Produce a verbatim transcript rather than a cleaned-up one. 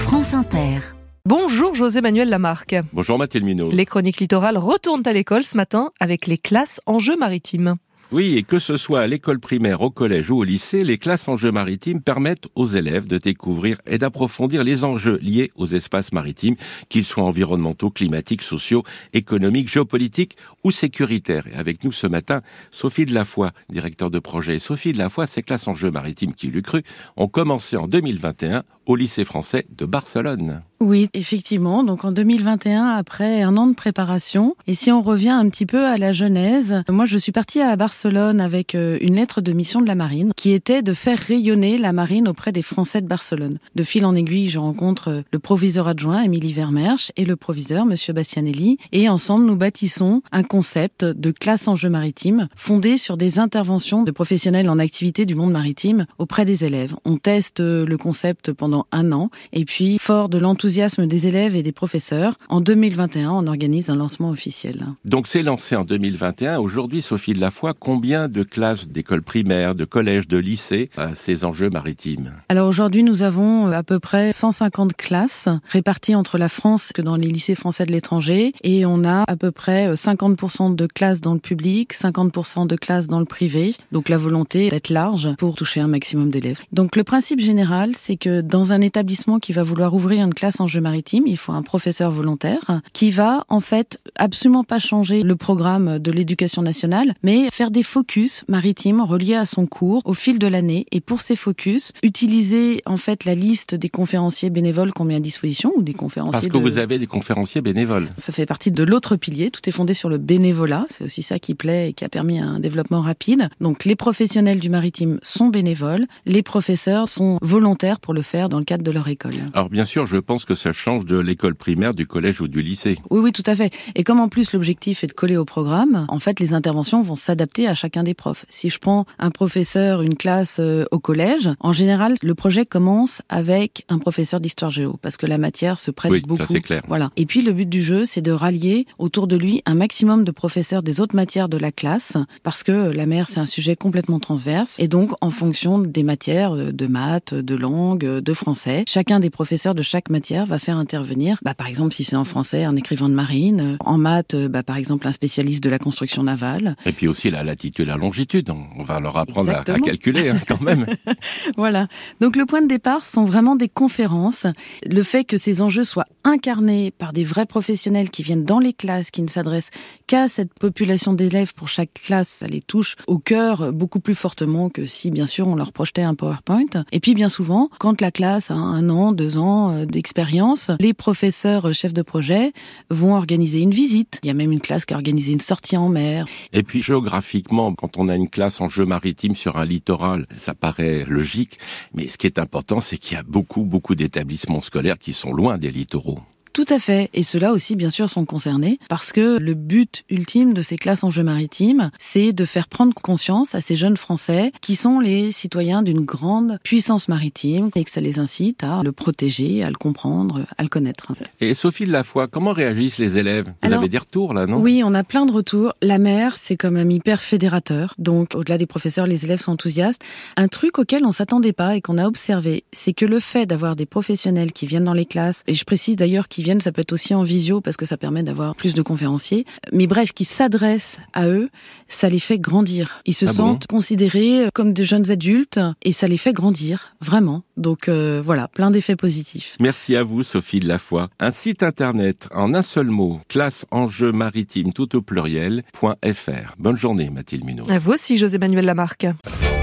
France Inter. Bonjour José-Manuel Lamarque. Bonjour Mathilde Minot. Les chroniques littorales retournent à l'école ce matin avec les classes enjeux maritimes. Oui, et que ce soit à l'école primaire, au collège ou au lycée, les classes enjeux maritimes permettent aux élèves de découvrir et d'approfondir les enjeux liés aux espaces maritimes, qu'ils soient environnementaux, climatiques, sociaux, économiques, géopolitiques ou sécuritaires. Et avec nous ce matin, Sophie Delafoy, directeur de projet. Sophie Delafoy, ces classes enjeux maritimes, qui l'eût cru, ont commencé en deux mille vingt et un au lycée français de Barcelone. Oui, effectivement. Donc en deux mille vingt et un, après un an de préparation, et si on revient un petit peu à la genèse, moi je suis partie à Barcelone avec une lettre de mission de la marine qui était de faire rayonner la marine auprès des Français de Barcelone. De fil en aiguille, je rencontre le proviseur adjoint, Émilie Vermersch, et le proviseur, Monsieur Bastianelli, et ensemble nous bâtissons un concept de classe enjeux maritimes fondé sur des interventions de professionnels en activité du monde maritime auprès des élèves. On teste le concept pendant un an, et puis fort de l'enthousiasme des élèves et des professeurs, en deux mille vingt et un, on organise un lancement officiel. Donc c'est lancé en deux mille vingt et un. Aujourd'hui, Sophie Delafoy, combien de classes d'écoles primaires, de collèges, de lycées à ces enjeux maritimes? Alors aujourd'hui, nous avons à peu près cent cinquante classes réparties entre la France que dans les lycées français de l'étranger, et on a à peu près cinquante pour cent de classes dans le public, cinquante pour cent de classes dans le privé. Donc la volonté d'être large pour toucher un maximum d'élèves. Donc le principe général, c'est que dans un établissement qui va vouloir ouvrir une classe enjeux maritimes, il faut un professeur volontaire qui va en fait absolument pas changer le programme de l'éducation nationale, mais faire des focus maritimes reliés à son cours au fil de l'année. Et pour ces focus, utiliser en fait la liste des conférenciers bénévoles qu'on met à disposition ou des conférenciers. Parce que de... vous avez des conférenciers bénévoles. Ça fait partie de l'autre pilier. Tout est fondé sur le bénévolat. C'est aussi ça qui plaît et qui a permis un développement rapide. Donc les professionnels du maritime sont bénévoles, les professeurs sont volontaires pour le faire dans le cadre de leur école. Alors bien sûr, je pense que ça change de l'école primaire, du collège ou du lycée. Oui, oui, tout à fait. Et comme en plus l'objectif est de coller au programme, en fait, les interventions vont s'adapter à chacun des profs. Si je prends un professeur, une classe euh, au collège, en général, le projet commence avec un professeur d'histoire géo, parce que la matière se prête oui, beaucoup. Ça c'est clair. Voilà. Et puis le but du jeu, c'est de rallier autour de lui un maximum de professeurs des autres matières de la classe, parce que la mer, c'est un sujet complètement transverse. Et donc, en fonction des matières de maths, de langue, de français, chacun des professeurs de chaque matière va faire intervenir, bah, par exemple, si c'est en français, un écrivain de marine, en maths, bah, par exemple, un spécialiste de la construction navale. Et puis aussi la latitude et la longitude, on va leur apprendre à, à calculer hein, quand même. Voilà. Donc le point de départ sont vraiment des conférences. Le fait que ces enjeux soient incarnés par des vrais professionnels qui viennent dans les classes, qui ne s'adressent qu'à cette population d'élèves pour chaque classe, ça les touche au cœur beaucoup plus fortement que si, bien sûr, on leur projetait un PowerPoint. Et puis, bien souvent, quand la classe a un an, deux ans d'expérience, les professeurs chefs de projet vont organiser une visite. Il y a même une classe qui a organisé une sortie en mer. Et puis géographiquement, quand on a une classe en jeux maritimes sur un littoral, ça paraît logique. Mais ce qui est important, c'est qu'il y a beaucoup, beaucoup d'établissements scolaires qui sont loin des littoraux. Tout à fait. Et ceux-là aussi, bien sûr, sont concernés parce que le but ultime de ces classes enjeux maritimes, c'est de faire prendre conscience à ces jeunes Français qui sont les citoyens d'une grande puissance maritime et que ça les incite à le protéger, à le comprendre, à le connaître. Et Sophie Delafoy, comment réagissent les élèves? Vous Alors, avez des retours là, non? Oui, on a plein de retours. La mer, c'est comme un hyper fédérateur. Donc, au-delà des professeurs, les élèves sont enthousiastes. Un truc auquel on s'attendait pas et qu'on a observé, c'est que le fait d'avoir des professionnels qui viennent dans les classes, et je précise d'ailleurs qu'ils viennent, ça peut être aussi en visio parce que ça permet d'avoir plus de conférenciers, mais bref, qui s'adressent à eux, ça les fait grandir. Ils se ah sentent bon considérés comme de jeunes adultes et ça les fait grandir, vraiment. Donc euh, voilà, plein d'effets positifs. Merci à vous, Sophie Delafoy. Un site internet en un seul mot, classe enjeux maritimes tout au pluriel, point fr. Bonne journée, Mathilde Minot. À vous aussi, José-Manuel Lamarque.